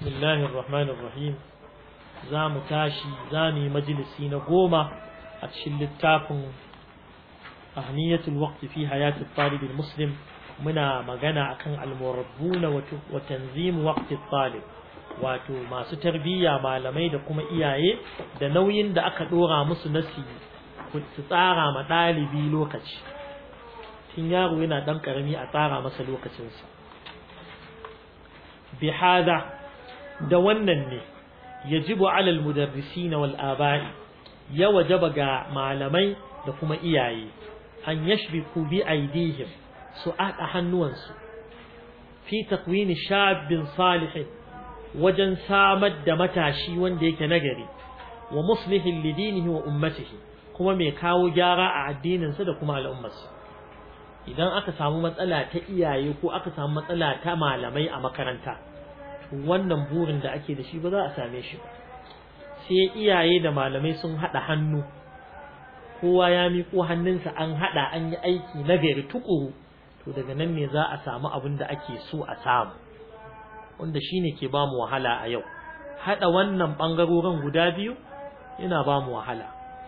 بسم الله الرحمن الرحيم زام تاشي زامي مجلسي نقوم أتشل التافن أهمية الوقت في حياة الطالب المسلم منا مغانا أكن المربون وتنظيم وقت الطالب wato masu tarbiyya malamai da kuma iyaye da nauyin da aka dora musu nasi su tsara ma dalibi lokaci tun yaro yana dan karami a tsara masa lokacinsa bi hada da wannan ne yajibu alal mudarrisin wal aba'i ya wajaba ga malamai da kuma iyaye an yashbiku bi aidihim su ada hannuwansu fi takwini shabbin salihin wajen samar da matashi wanda yake nagari wa muslihin lidinihi wa ummatihi kuma mai kawo gyara a addininsa da kuma al'ummarsa idan aka samu matsala ta iyaye ko aka samu matsala ta malamai a makaranta wannan burin da ake da shi ba za a same shi ba sai iyaye da malamai sun hada hannu kowa ya miƙo hannunsa an hada an yi aiki nagari tukuru to daga nan ne za a samu abin da ake so a samu wanda shine ke ba mu wahala a yau hada wannan bangarorin guda biyu yana ba mu wahala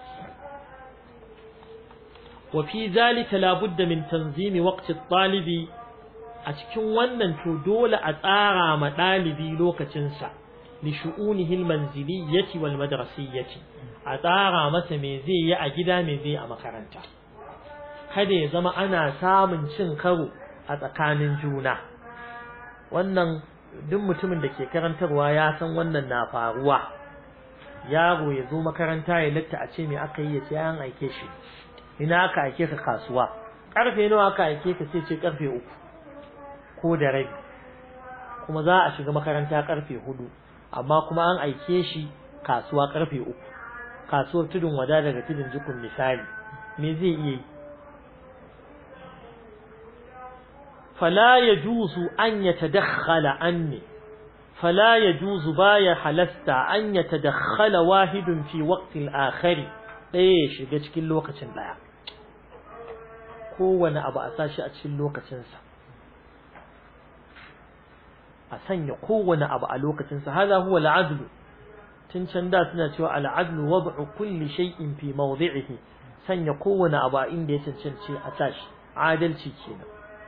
wa fi zalika la budda min tanzimi waqti at-talibi a cikin wannan to dole a tsara ma dalibi lokacin sa li shu'unihi al-manziliyyati wal madrasiyyati a tsara masa me zai yi a gida me zai a makaranta kada ya zama ana samun cin karo a tsakanin juna wannan duk mutumin da ke karantarwa ya san wannan na faruwa yaro ya zo makaranta ya latta a ce me aka yi ya ce an aike shi ina aka aike ka kasuwa karfe nawa aka aike ka sai ce karfe 3 ko da rabi kuma za a shiga makaranta karfe 4 amma kuma an aike shi kasuwa karfe 3 kasuwar tudun wada daga tudun jikun misali me zai iya yi فلا يجوز أن يتدخل عني فلا يجوز بايا حلست أن يتدخل واحد في وقت الآخر إيش يجي كل وقت لا هو أنا أبى أساشي أشيل وقت سنسا أسني هو أنا أبى الوقت سنسا هذا هو العدل تنشنداتنا شو العدل وضع كل شيء في موضعه سني هو أنا أبى إن دي تنشن أساش عادل شيء كنا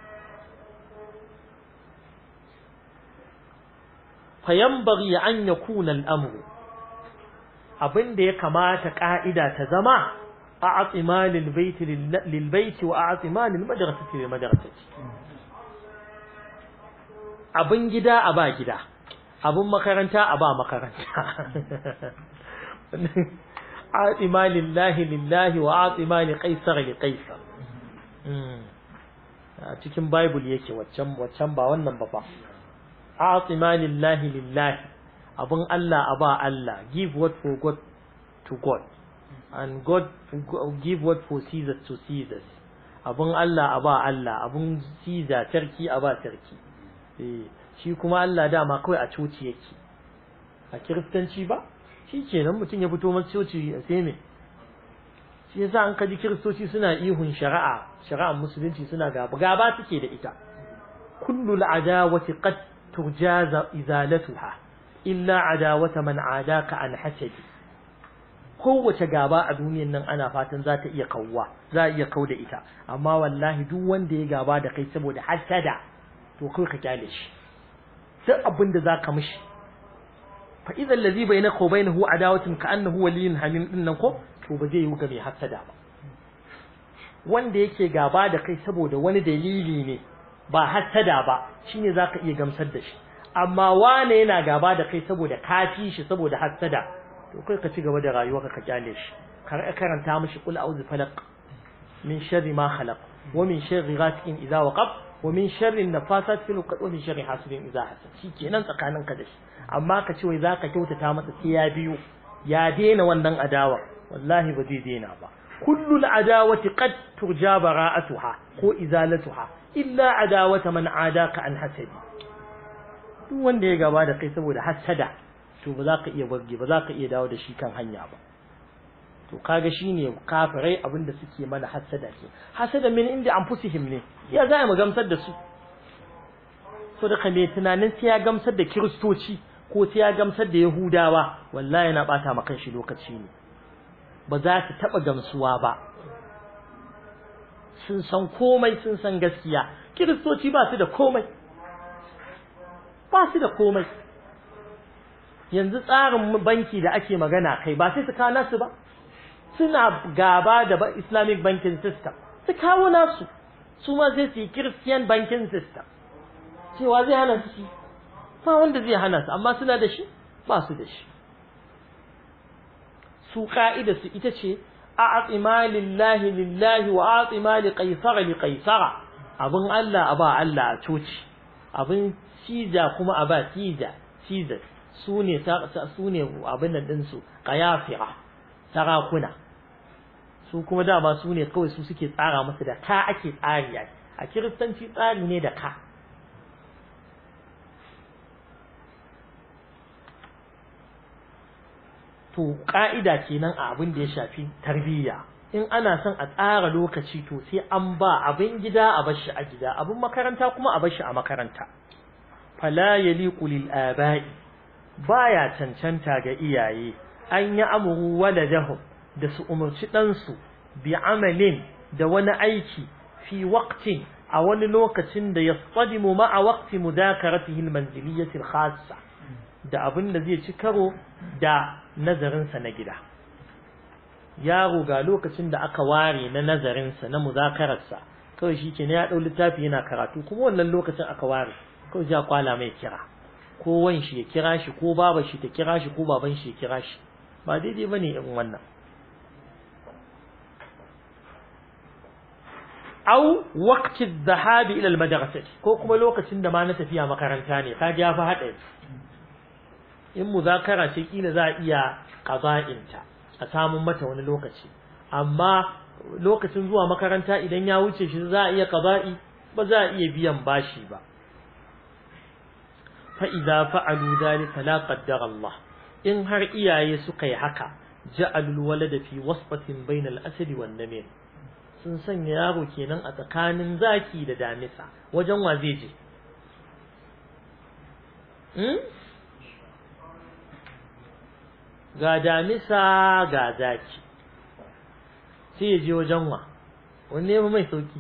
فينبغي أن يكون الأمر abin da ya kamata ka'ida ta zama a'tima lil bait wa a'tima lil madrasati lil madrasati abin gida a ba gida abin makaranta a ba makaranta a'tima lillahi lillahi wa a'tima li qaisar li qaisar a cikin bible yake waccan ba wannan ba a'tima lillahi lillahi abun Allah aba Allah give what for God to God and God give what for Caesar to Caesar abun Allah aba Allah abun Caesar sarki aba sarki shi kuma Allah dama kawai a coci yake a kiristanci ba shikenan mutun ya fito masa coci sai me shi yasa an kaji kiristoci suna ihun shari'ar musulunci suna gaba suke da ita kullu al'adawati qad turjaza izalatuha illa adawata man adaka an hasadi kowace gaba a duniyar nan ana fatan za ta iya kawwa za iya kauda ita amma wallahi duk wanda ya gaba da kai saboda hasada to kai ka kyale shi duk abin da zaka mishi fa idan ladhi bainaka wa bainahu adawatun ka annahu waliyyun hamim dinnan ko to ba zai yi ga mai hasada ba wanda yake gaba da kai saboda wani dalili ne ba hasada ba shine zaka iya gamsar da shi amma wane yana gaba da kai saboda kafi shi saboda hasada to kai ka ci gaba da rayuwarka ka kyale shi karanta mishi qul a'udhu falaq min sharri ma khalaq wa min sharri ghasiqin idha waqab wa min sharri an-nafasat fil 'uqad wa min sharri hasidin idha hasad shikenan tsakaninka da shi amma ka ce wai zaka kyautata masa sai ya biyo ya daina wannan adawa wallahi ba zai daina ba kullu al-adawati qad turja bara'atuha ko izalatuha illa adawata man adaka an hasadi duk wanda ya gaba da kai saboda hasada to ba za ka iya barge ba za ka iya dawo da shi kan hanya ba to kaga shine kafirai abinda suke mana hasada ke hasada min inda anfusihim ne ya za mu gamsar da su so da kame tunanin sai ya gamsar da kiristoci ko sai ya gamsar da Yahudawa wallahi yana bata maka shi lokaci ne ba za ta taba gamsuwa ba sun san komai sun san gaskiya kiristoci ba su da komai yanzu tsarin banki da ake magana kai ba sai su kawo nasu ba suna gaba da Islamic banking system su kawo nasu su ma zai su yi Christian banking system cewa zai hana su shi ba wanda zai hana su amma suna da shi ba su da shi su ka'ida su ita ce a'tima lillahi lillahi wa a'tima li qaisara abin Allah a ba Allah a coci abin Caesar kuma a ba Caesar su ne abin nan din su qayafira sarakuna su kuma dama su ne kawai su suke tsara masa da ka ake tsari a kiristanci tsari ne da ka to ka'ida kenan a abin da ya shafi tarbiyya in ana son a tsara lokaci to sai an ba abin gida a bashi a gida abin makaranta kuma a bashi a makaranta fala yaliqu lil aba'i baya cancanta ga iyaye an yi amuru waladahum da su umarci ɗansu bi amalin da wani aiki fi waqtin a wani lokacin da yasqadimu ma'a waqti mudakaratihi almanziliyyati alkhassa da abin da zai ci karo da nazarinsa na gida yaro ga lokacin da aka ware na nazarinsa na muzakararsa kawai shi ke ne ya ɗau littafi yana karatu kuma wannan lokacin aka ware kawai ya kwala mai kira ko wan shi ya kira shi ko baba shi ta kira shi ko baban shi ya kira shi ba daidai bane in wannan au waqti adh-dhahab ila al-madrasah ko kuma lokacin da ma na tafiya makaranta ne kaga ya fa hada in muzakara ce kila za a iya qaza'inta a samun mata wani lokaci amma lokacin zuwa makaranta idan ya wuce shi za a iya qaza'i ba za a iya biyan bashi ba fa idza fa'alu dhalika la qaddara Allah in har iyaye suka yi haka ja'alul walada fi wasfatin bainal asad wan namir sun sanya yaro kenan a tsakanin zaki da damisa wajen wa zai je ga damisa ga zaki sai ya je wajen wa wanne ba mai sauki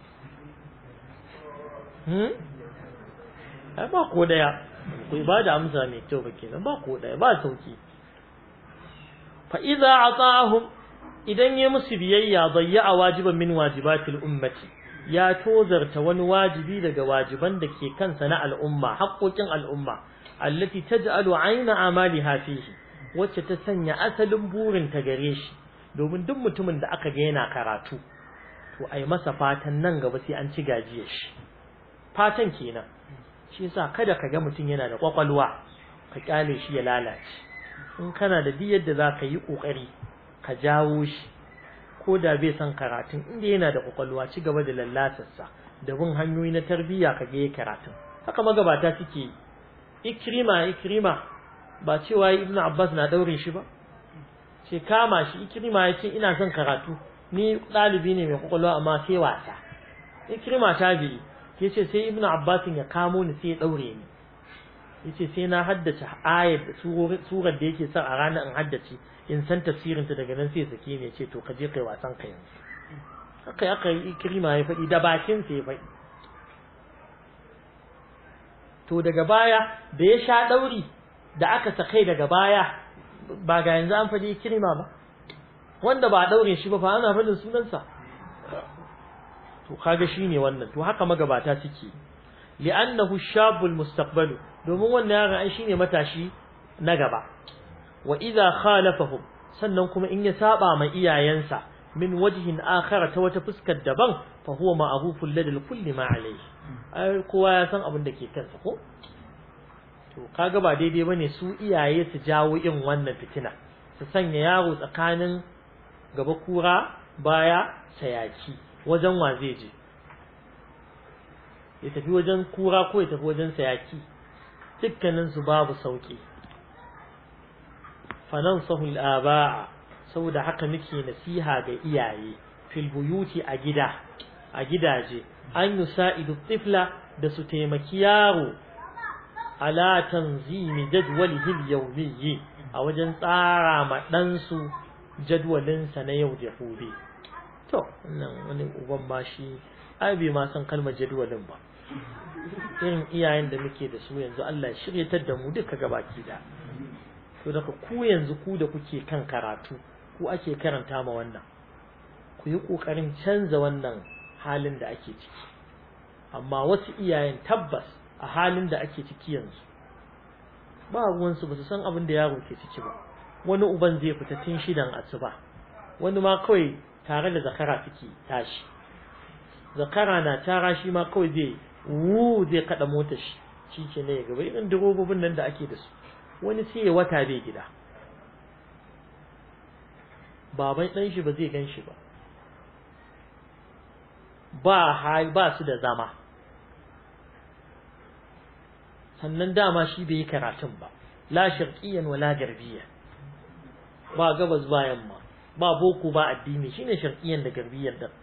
ba ko daya ku ba da amsa mai kyau ba kenan ba ko daya ba sauki fa idza ata'ahum idan ya musu biyayya dayya wajiban min wajibatil ummati ya tozarta wani wajibi daga wajiban da ke kansa na al'umma haƙoƙin al'umma allati taj'alu 'ayna amaliha fihi wacce ta sanya asalin burin ta gare shi domin duk mutumin da aka ga yana karatu to ai masa fatan nan gaba sai an ci gajiyar shi fatan kenan shi yasa kada ka ga mutum yana da kwakwalwa ka kyale shi ya lalace in kana da duk yadda zaka yi kokari ka jawo shi ko da bai san karatun inda yana da kwakwalwa ci gaba da lallatarsa da bin hanyoyi na tarbiyya ka ga karatun haka magabata suke ikrima ba cewa ibnu abbas na daure shi ba ce kama shi ikrima yace ina son karatu ni dalibi ne mai kwakwalwa amma sai wasa ikrima tabi'i yace sai ibnu abbas ya kamo ni sai ya daure ni yace sai na haddace ayat da surar da yake son a ranar in haddace in san tafsirin ta daga nan sai sake ne yace to ka je kai wasan ka yanzu haka aka yi ikrima ya faɗi da bakin sa ya faɗi to daga baya da ya sha dauri da aka sakai daga baya ba ga yanzu an faɗi ikrima ba wanda ba daure shi ba fa ana faɗin sunansa to kaga shine wannan to haka magabata suke li'annahu shabul mustaqbal domin wannan yaron ai shine matashi na gaba wa idza khalafahum sannan kuma in ya saba ma iyayensa min wajhin akhar ta wata fuskar daban fa huwa ma'rufun ladal kulli ma alayhi ai kowa ya san abin da ke kansa ko to kaga ba daidai bane su iyaye su jawo in wannan fitina su sanya yaro tsakanin gaba kura baya sayaki wajen wa zai je ya tafi wajen kura ko ya tafi wajen sayaki dukkanin su babu sauki fanansahu al-aba'a saboda haka muke nasiha ga iyaye fil buyuti a gidaje an yusaidu tifla da su taimaki yaro ala tanzimi jadwalihi al-yawmi a wajen tsara ma dan su jadwalin sa na yau da gobe to wannan wani uban ba shi ai bai ma san kalmar jadwalin ba irin iyayen da muke da su yanzu Allah ya shiryatar da mu duka gabaki da to daga ku yanzu ku da kuke kan karatu ku ake karanta ma wannan ku yi kokarin canza wannan halin da ake ciki amma wasu iyayen tabbas a halin da ake ciki yanzu ba ruwansu ba su san abin da yaro ke ciki ba wani uban zai fita tun 6 asuba wani ma kawai tare da zakara suke tashi zakara na tara shi ma kawai zai kada motar shi ke ne gaba irin dirobobin nan da ake da su wani sai ya wata bai gida baban dan shi ba zai gan shi ba su da zama sannan dama shi bai yi karatun ba la sharqiyyan wala garbiyan ba gabas ba yamma ba boko ba addini shine sharqiyyan da garbiyan da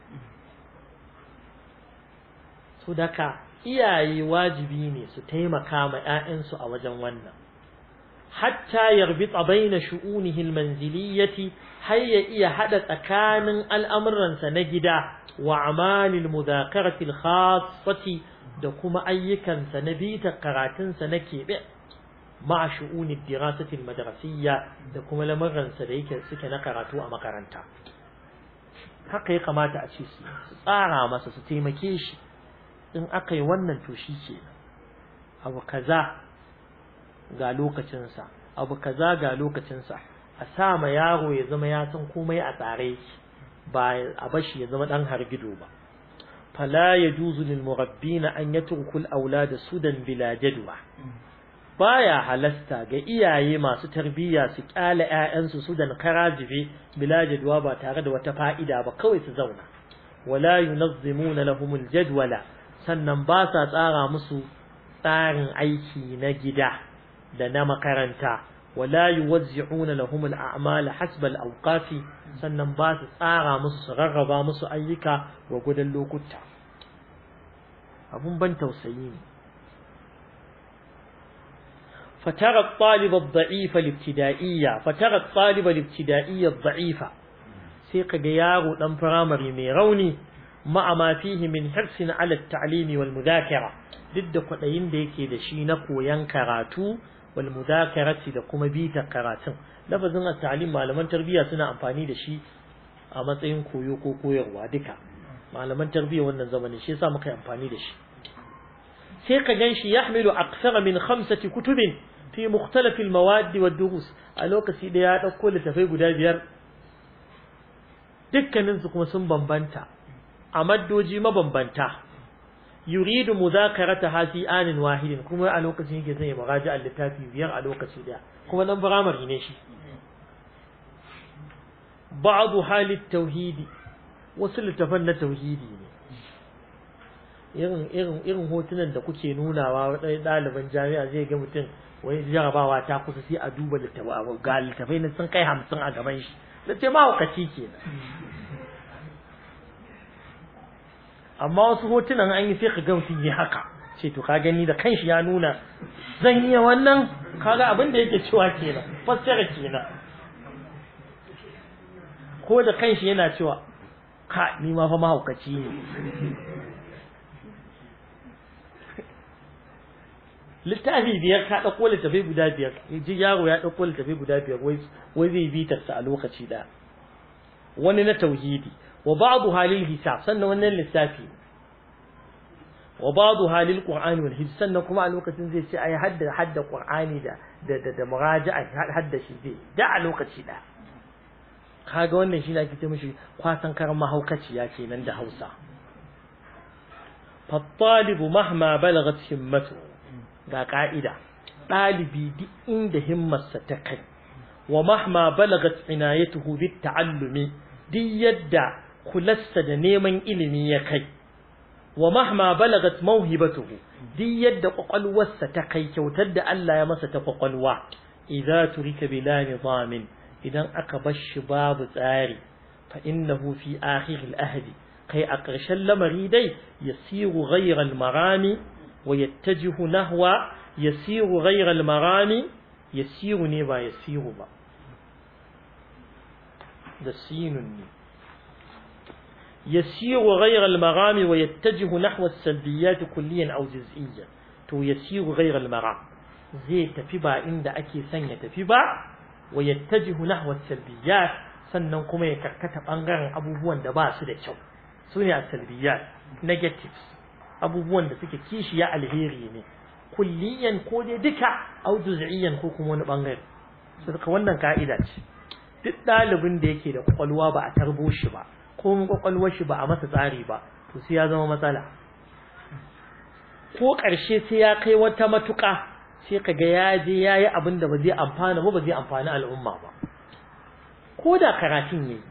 so daka iyaye wajibi ne su taimaka ma ƴaƴansu a wajen wannan hatta yarbita baina shu'unihi almanziliyyati har ya iya hada tsakanin al'amuransa na gida wa amalil mudhakarati alkhassati da kuma ayyukansa na bita karatunsa na kebe ma shu'unid dirasati almadrasiyya da kuma lamuransa da yake suke na karatu a makaranta haka ya kamata a ce su tsara masa su taimake shi in aka yi wannan to shi ke abu kaza ga lokacinsa abu kaza ga lokacinsa a sa ma yaro ya zama ya san komai a tsare ba a bashi ya zama dan hargido ba fala yajuzu lil murabbina an yatruku al aulad sudan bila jadwa baya halasta ga iyaye masu tarbiyya su kyale ƴaƴansu sudan karajibe bila jadwa ba tare da wata fa'ida ba kawai su zauna wala yunazzimuna lahum al jadwala sannan ba sa tsara musu tsarin aiki na gida da na makaranta wala yuwazzi'una lahum al-a'mal hasba al-awqati sannan ba su tsara musu su rarraba musu ayyuka wa gudan lokuta abun ban tausayi ne fatara at-talib ad-da'if al-ibtida'iyya fatara at-talib al-ibtida'iyya ad-da'ifa sai kaga yaro dan firamare mai rauni ma'a ma fihi min hirsin ala at-ta'lim wal mudhakara didda kwadayin da yake da shi na koyan karatu wal mudhakarati da kuma bita karatun lafazin at-ta'lim malaman tarbiyya suna amfani da shi a matsayin koyo ko koyarwa duka malaman tarbiyya wannan zamanin shi yasa muka yi amfani da shi sai ka ganshi yahmilu akthara min 5 kutubin fi mukhtalaf al-mawad wad-durus a lokaci da ya dauko littafai guda 5 dukkanin su kuma sun bambanta a maddoji mabambanta yuridu mudhakarataha fi anin wahidin kuma a lokacin yake zai muraja'a littafi 5 a lokaci daya kuma dan firamare ne shi ba'du halit tauhidi wasu littafan na tauhidi ne irin hotunan da kuke nunawa wadai ɗaliban jami'a zai ga mutum wai jarabawa ta kusa sai a duba littafai ga littafai na sun kai 50 a gaban shi da ce ma hukaci kenan amma wasu hotunan an yi sai ka ga mutum yi haka ce to ka gani da kanshi ya nuna zan yi wannan kaga abin da yake cewa kenan fassara kenan ko da kanshi yana cewa ka ni ma fa mahaukaci ne littafi 5 ka dauko littafi guda 5 ji yaro ya dauko littafi guda 5 wai zai bitar sa a lokaci da wani na tauhidi wa ba'du halil hisab sannan wannan lissafi wa ba'du halil qur'ani wal hifz sannan kuma a lokacin zai ce ai hadda qur'ani da muraja'a hadda shi zai da a lokaci da kaga wannan shi ne ake ce mishi kwasan karan mahaukaciya kenan da Hausa fa talibu mahma balagat himmatu ga ka'ida dalibi duk inda himmarsa ta kai wa mahma balagat inayatuhu bit ta'allumi duk yadda kulassa da neman ilimi ya kai wa mahma balagat mawhibatuhu duk yadda kwakwalwarsa ta kai kyautar da Allah ya masa ta kwakwalwa idza turika bila nizamin idan aka bar shi babu tsari fa innahu fi akhir al-ahdi kai a ƙarshen lamari dai yasiru ghayra al-marami wa yattajihu nahwa yasiru ghayra al-marami yasiru ne ba yasiru ba da sinun ne yasiru ghayra al-marami wa yattajihu nahwa as-salbiyat kulliyan aw juz'iyyan to yasiru ghayra al-maram zai tafi ba inda ake son ya tafi ba wa yattajihu nahwa as-salbiyat sannan kuma ya karkata bangaren abubuwan da ba su da kyau sune as-salbiyat negatives abubuwan da suke kishiya alheri ne kulliyan ko dai duka au juz'iyyan ko kuma wani bangare saboda wannan ka'ida ce duk dalibin da yake da kwakwalwa ba a tarbo shi ba ko mun kwakwalwar shi ba a masa tsari ba to sai ya zama matsala ko karshe sai ya kai wata matuka sai kaga ya je yayi abin da ba zai amfana ba zai amfani al'umma ba ko da karatun yayi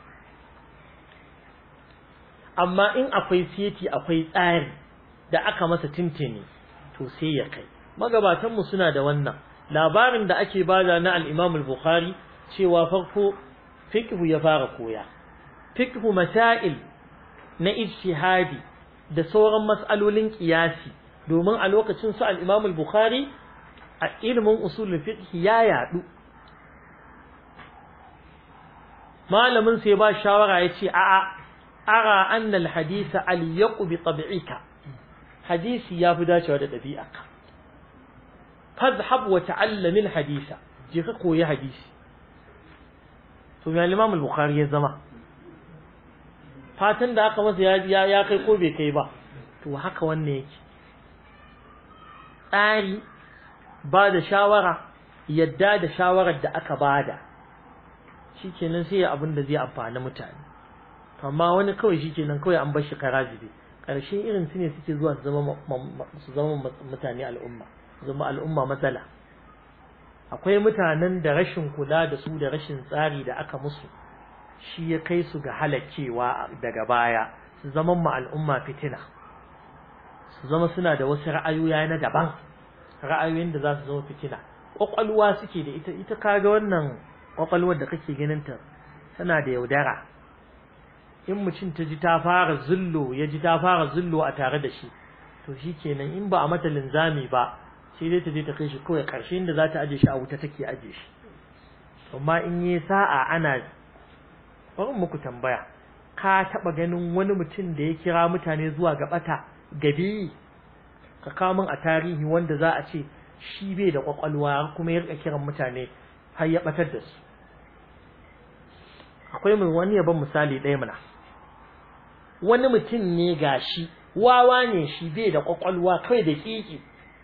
amma in akwai seti akwai tsari da aka masa tintini to sai ya kai magabatan mu suna da wannan labarin da ake bada na al-Imam al-Bukhari cewa farko fiqh ya fara koya fiqh masail na ijtihadi da sauran mas'alolin qiyasi domin a lokacin su al-Imam al-Bukhari a ilimin usulul fiqh ya yadu malamin sai ba shawara yace a'a ara anna al-hadith al-yaqu bi tab'ika hadisi yafi dacewa da dabi'arka fadhhab wa ta'allam al-hadith je ka koyi hadisi to ya Imam al-Bukhari ya zama fatan da aka masa ya kai ko bai kai ba to haka wannan yake tsari ba da shawara yadda da shawarar da aka bada shikenan sai abin da zai amfani mutane amma wani kawai shikenan kawai an bar shi karazibi karshe irin su ne suke zuwa su zama mutane al'umma zama al'umma matsala akwai mutanen da rashin kula da su da rashin tsari da aka musu shi ya kai su ga halaccewa daga baya su zama ma al'umma fitina su zama suna da wasu ra'ayoyi na daban ra'ayoyin da za su zama fitina kwakwalwa suke da ita kaga wannan kwakwalwar da kake ganin ta tana da yaudara in mutum ta ji ta fara zullo ya ji ta fara zullo a tare da shi to shikenan in ba a mata linzami ba sai dai ta je ta kai shi kawai karshe inda za ta aje shi a wuta take aje shi amma in yi sa'a ana bari muku tambaya ka taba ganin wani mutum da ya kira mutane zuwa ga bata gabi ka kawo min a tarihi wanda za a ce shi bai da kwakwalwa kuma ya rika kiran mutane har ya batar da su akwai mai wani yaban misali ɗaya mana wani mutum ne gashi wawa ne shi bai da kwakwalwa kai da kiki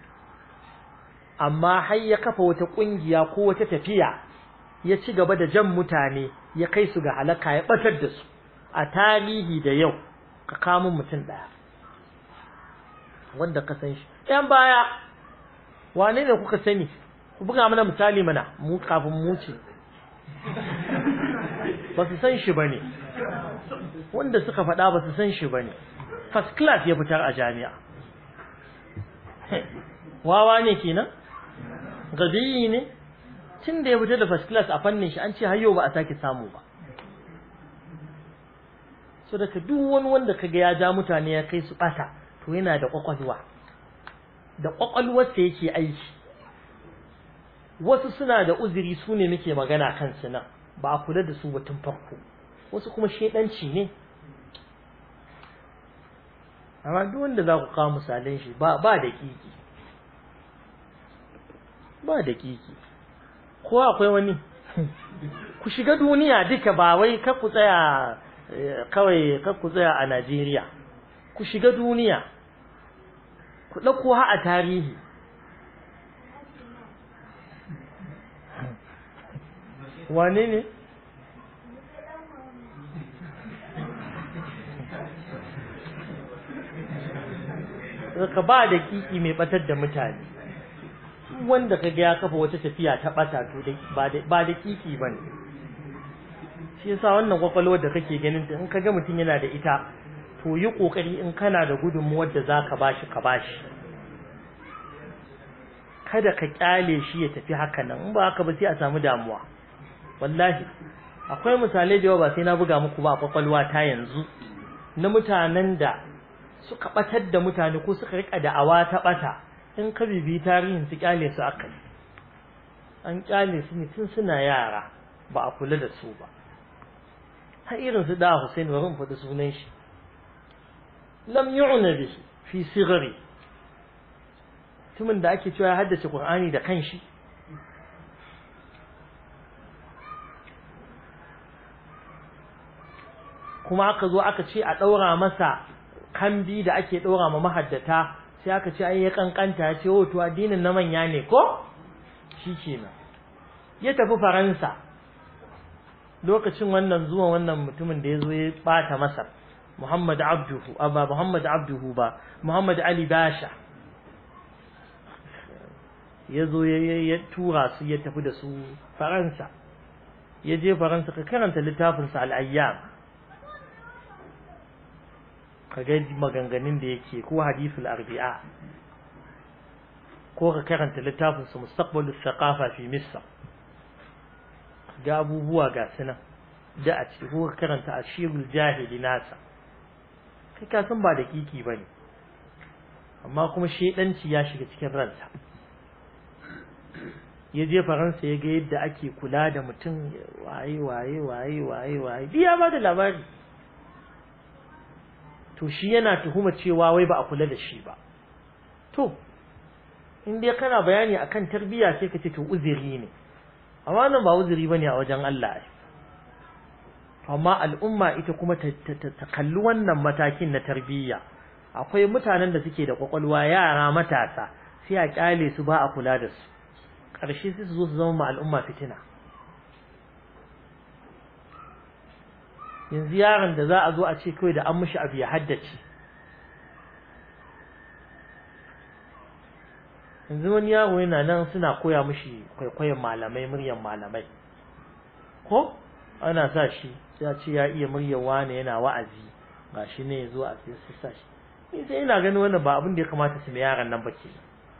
amma har ya kafa wata kungiya ko wata tafiya ya ci gaba da jan mutane ya kai su ga halaka ya batar da su a tarihi da yau ka kamo mutum daya wanda ka san shi ɗan baya wane ne kuka sani ku buga mana misali mana mu kafin mu ce ba su san shi bane wanda suka faɗa ba su san shi bane first class ya fitar a jami'a wawa ne kenan gabi ne tun da ya fita da first class a fannin shi an ce har yau ba a sake samu ba so daga duk wani wanda kaga ya ja mutane ya kai su bata to yana da kwakwalwa da kwakwalwarsa yake aiki wasu suna da uzuri su ne muke magana kansu nan ba a kula da su ba tun farko wasu kuma shedanci ne amma duk wanda za ku kawo misalan shi ba daƙiƙi ba daƙiƙi ko akwai wani ku shiga duniya duka ba wai kar ku tsaya kawai kar ku tsaya a Najeriya ku shiga duniya ku dauko ha a tarihi wane ne ka ba da kiki mai batar da mutane wanda kaga ya kafa wata tafiya ta bata to ba da kiki bane shi yasa wannan kwakwalwar da kake ganin ta in kaga mutum yana da ita to yi kokari in kana da gudunmuwar da zaka bashi ka bashi kada ka kyale shi ya tafi haka nan in ba haka ba sai a samu damuwa wallahi akwai misalai da yawa ba sai na buga muku ba a kwakwalwa ta yanzu na mutanen da suka batar da mutane ko suka rika da'awa ta bata in ka bibi tarihin su kyale su aka yi an kyale su ne tun suna yara ba a kula da su ba har irin su da Hussein bari mu faɗi sunan shi lam yu'na bihi fi sighari mutumin da ake cewa ya haddace Qur'ani da kanshi kuma aka zo aka ce a daura masa kambi da ake daura ma mahaddata sai aka ce ai ya kankanta ya ce to addinin na manya ne ko shikenan ya tafi Faransa lokacin wannan zuwa wannan mutumin da yazo ya bata Masar Muhammad Ali Basha yazo ya tura su ya tafi da su Faransa ya je Faransa ka karanta littafin sa al-Ayyam ka ga maganganun da yake ko hadithul arbi'a ko ka karanta littafin sa Mustaqbalus Thaqafa fi Misr ga abubuwa ga sunan da a ciki ko ka karanta Ashirul Jahili nasa kai ka san ba da kiki bane amma kuma shedanci ya shiga cikin ransa ya je Faransa ya ga yadda ake kula da mutum waye biya ba da labari to shi yana tuhuma cewa wai ba a kula da shi ba to in dai kana bayani akan tarbiyya sai ka ce to uzuri ne amma nan ba uzuri bane a wajen Allah amma al'umma ita kuma ta kalli wannan matakin na tarbiyya akwai mutanen da suke da kwakwalwa yara matasa sai a kyale su ba a kula da su ƙarshe sai su zo su zama ma al'umma fitina yanzu yaron da za a zo a ce kawai da an mishi abu ya haddace yanzu wani yaro yana nan suna koya mishi kwaikwayon malamai muryan malamai ko ana sa shi ya ce ya iya muryar wani yana wa'azi gashi ne yazo a sai su sa shi ni sai ina ganin wannan ba abin da ya kamata su mai yaran nan ba ke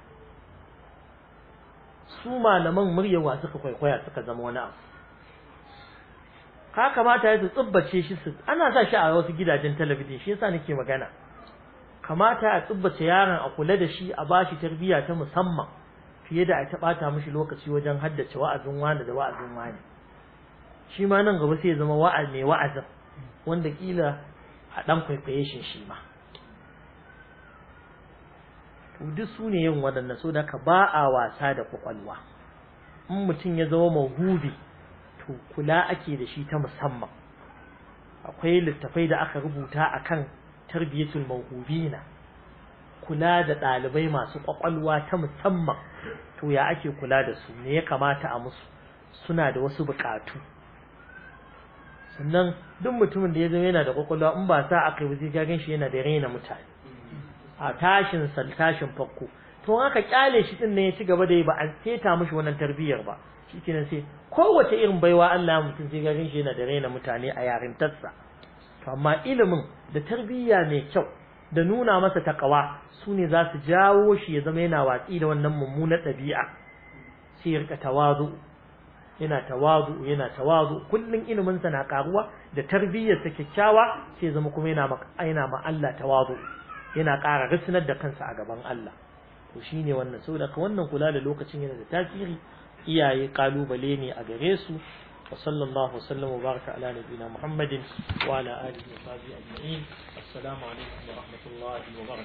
su malaman muryar wa suka kwaikwaya suka zama wani abu ka kamata ya tsubbace shi su ana sa shi a wasu gidajen talabijin shi yasa nake magana kamata a tsubbace yaron a kula da shi a bashi tarbiyya ta musamman fiye da a taɓata mishi lokaci wajen haddace wa'azin wani da wa'azin wani shi ma nan gaba sai ya zama mai wa'azin wanda kila a dan kwaikwaye shi ma to duk su ne yin waɗannan so da ka ba a wasa da kwakwalwa in mutum ya zama mahubi to kula ake da shi ta musamman akwai littafai da aka rubuta akan tarbiyatul mawhubina kula da ɗalibai masu kwakwalwa ta musamman to ya ake kula da su ne ya kamata a musu suna da wasu buƙatu sannan duk mutumin da ya zama yana da kwakwalwa in ba sa aka yi zai gagan shi yana da raina mutane a tashin farko to haka kyale shi din ne ya ci gaba da yi ba an teta mishi wannan tarbiyyar ba shikenan sai kowace irin baiwa Allah mutum sai gagan shi yana da raina mutane a yarintarsa to amma ilimin da tarbiyya mai kyau da nuna masa takawa sune za su jawo shi ya zama yana watsi da wannan mummunar ɗabi'a sai ya rika tawazu yana tawazu kullun ilimin sa na karuwa da tarbiyyar sa kyakkyawa sai zama kuma yana ma Allah tawazu yana ƙara risnar da kansa a gaban Allah to shine wannan saboda wannan kula da lokacin yana da tasiri iyaye kalubale ne a gare su wa sallallahu wasallam wa baraka ala nabiyina Muhammadin wa ala alihi wa sahbihi ajma'in assalamu alaikum wa rahmatullahi wa barakatuh